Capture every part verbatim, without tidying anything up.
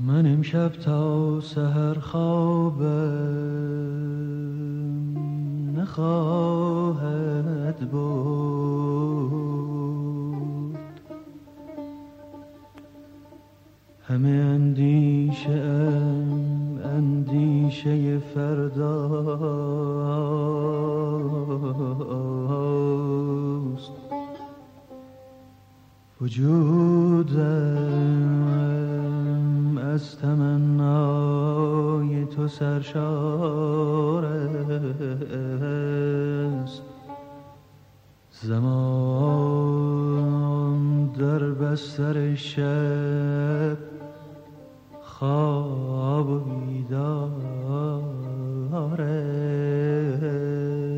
من امشب تا سحر خوابم نخواهد بود، همه اندیشه ام اندیشه فرداست. وجودم از تمنای تو سرشار است، زمان در بستر شب خواب و بیدار است.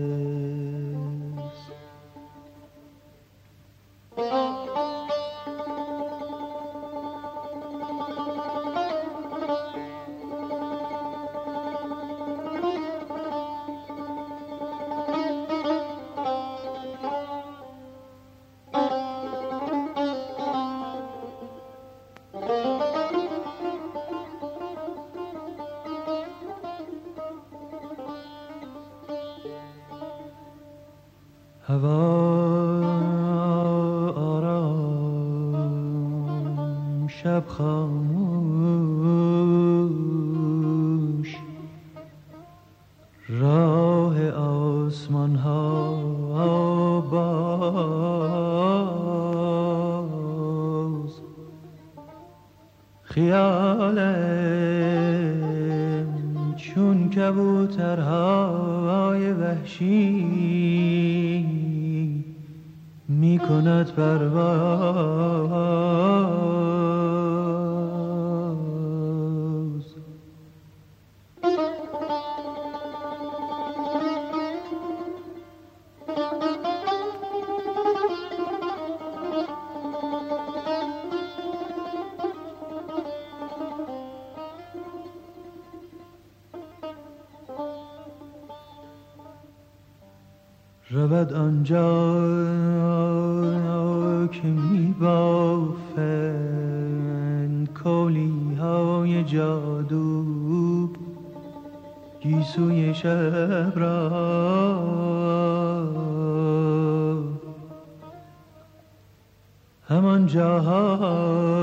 هوا آرام، شب خاموش، راه آسمان ها باز، خیالم چون کبوترهای وحشی می کند پرواز. رود آنجا که می بافند کولی های جادو گیسوی شب را، همان جاها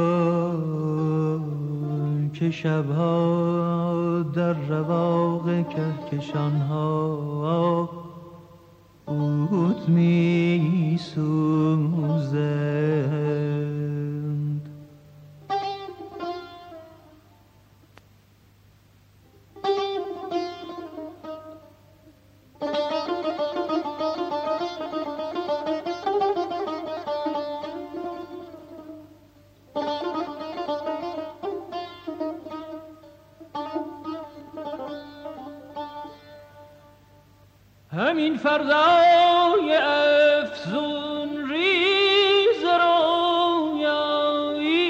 که شبها در رواق کهکشان ها عود می سوزند. همین فردای افزون ریز رویایی،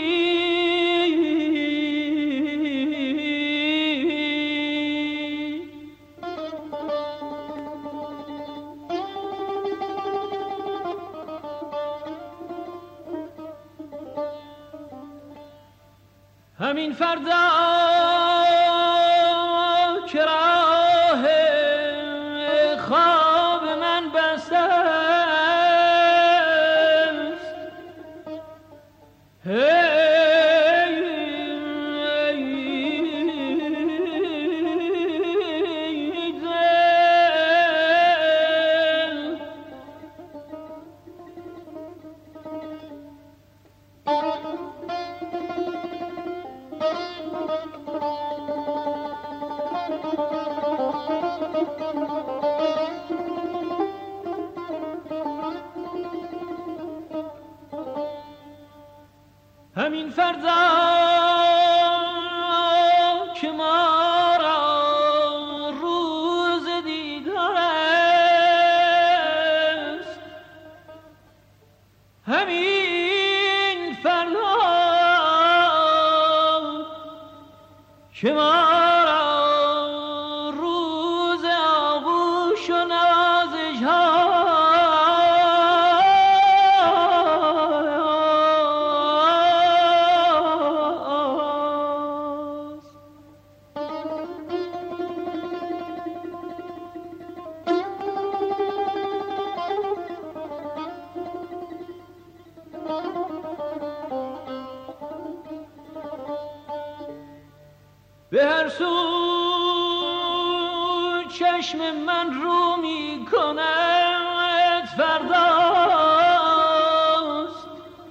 همین فردا که راه خواب من بسته است، همین فردا که ما را روز دیدار است، همین فردا که ما را روز آغوش و نوازش ها به هر سو چشم من رو می کند فرداست.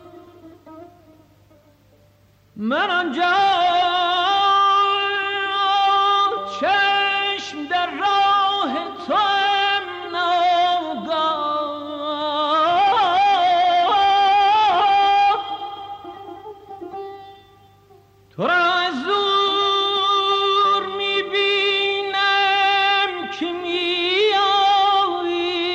من آنجا چشم در راه تو تو را از دور میبینم که میایی.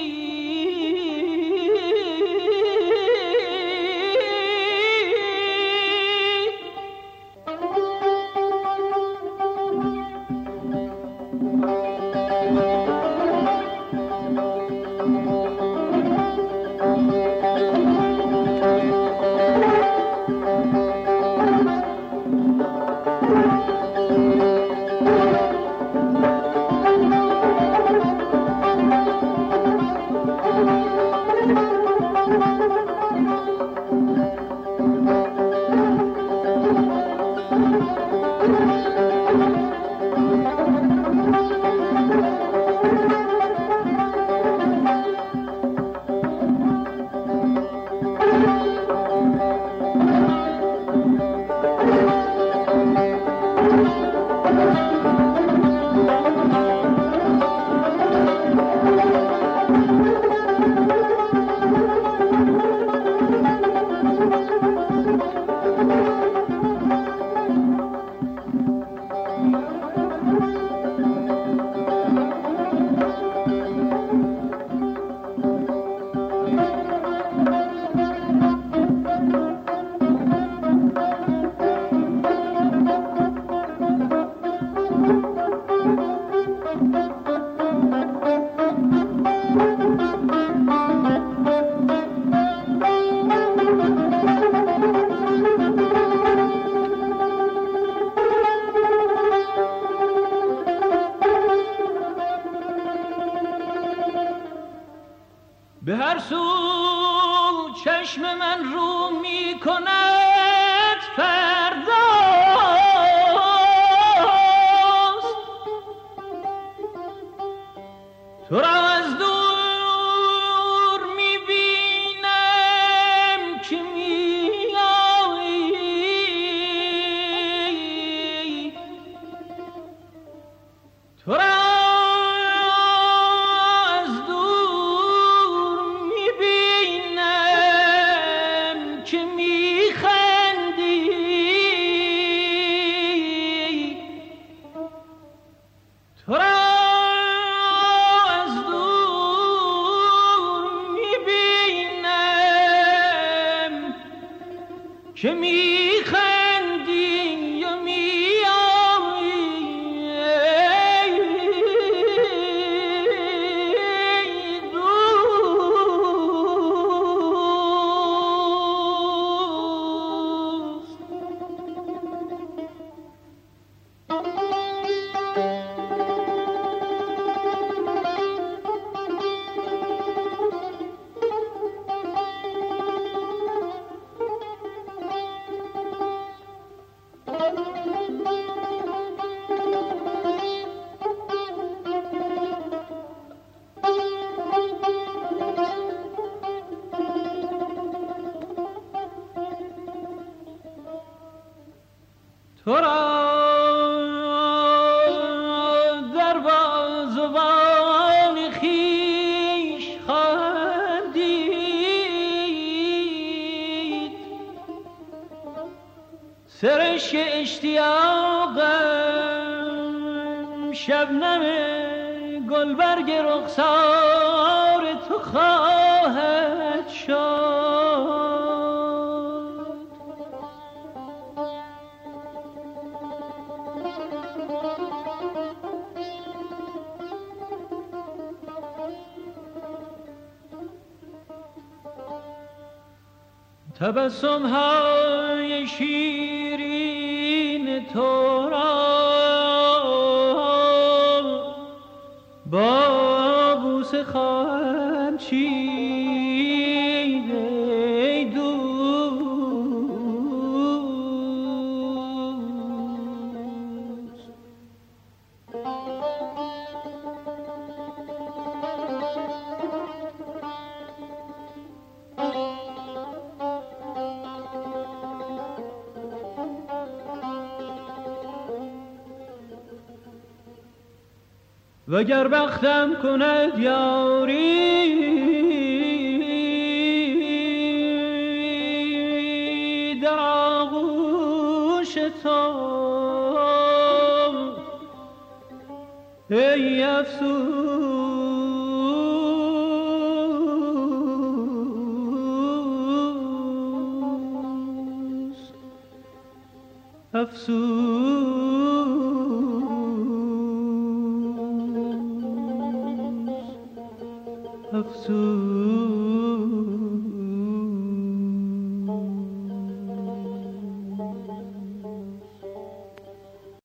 به هر سو چشم من رو می کند فرداست. تو را از دور می بینم که می آیی. تو را که میخندی یا میایی دوست. تو را در بازوان خویش خواهم دید. سرشک اشتیاقم شبنم گلبرگ رخسار تو خواهد شد. تبسم های شیرین تو را با بوسه خواهم چید ای دوست. وگر بختم کند یاری در آغوش تو ای افسوس افسوس افسوس